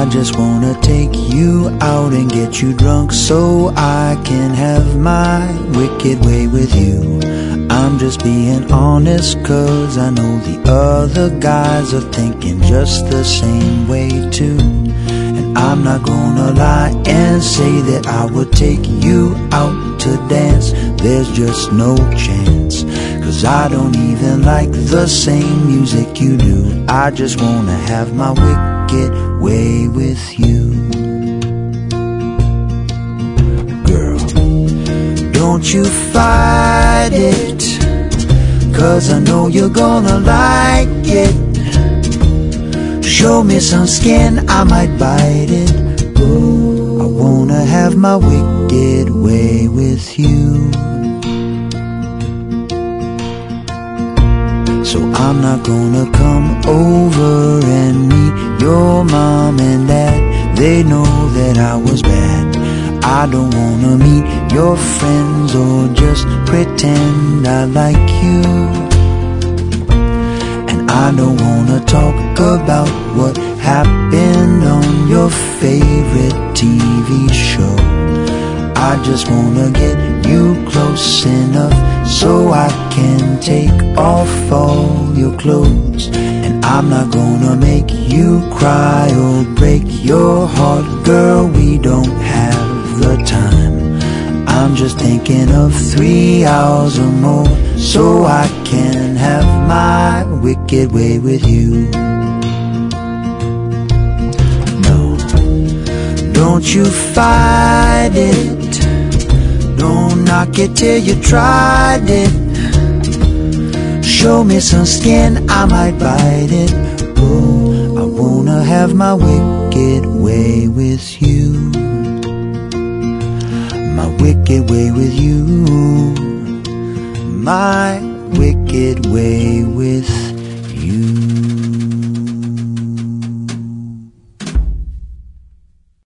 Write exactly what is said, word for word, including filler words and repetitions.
I just wanna take you out and get you drunk so I can have my wicked way with you. I'm just being honest, cause I know the other guys are thinking just the same way too. And I'm not gonna lie and say that I would take you out to dance. There's just no chance, cause I don't even like the same music you do. I just wanna have my wicked way with you. Girl, don't you fight it, cause I know you're gonna like it. Show me some skin, I might bite it. Ooh, I wanna have my wicked way with you. So I'm not gonna come over and meet your mom and dad. They know that I was bad. I don't wanna meet your friends or just pretend I like you. And I don't wanna talk about what happened on your favorite T V show. I just wanna get you close enough so I can take off all your clothes. And I'm not gonna make you cry or break your heart, girl, we don't have the time. I'm just thinking of three hours or more so I can have my wicked way with you. No, don't you fight it, don't knock it till you tried it. Show me some skin, I might bite it. Oh, I wanna have my wicked way with you. My wicked way with you. My wicked way with you.